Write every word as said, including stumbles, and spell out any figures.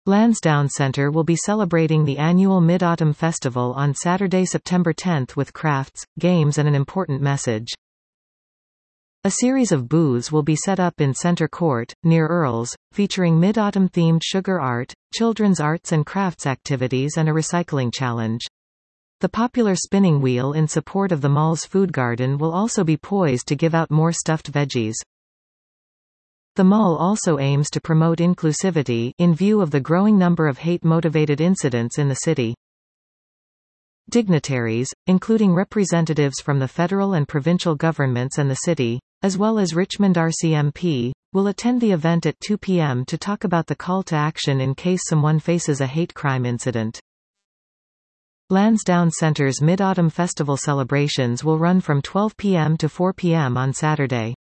Lansdowne Centre will be celebrating the annual Mid-Autumn Festival on Saturday, September tenth with crafts, games and an important message. A series of booths will be set up in Centre Court, near Earls, featuring mid-autumn-themed sugar art, children's arts and crafts activities and a recycling challenge. The popular spinning wheel in support of the mall's food garden will also be poised to give out more stuffed veggies. The mall also aims to promote inclusivity, in view of the growing number of hate-motivated incidents in the city. Dignitaries, including representatives from the federal and provincial governments and the city, as well as Richmond R C M P, will attend the event at two p m to talk about the call to action in case someone faces a hate crime incident. Lansdowne Centre's Mid-Autumn Festival celebrations will run from twelve p m to four p m on Saturday.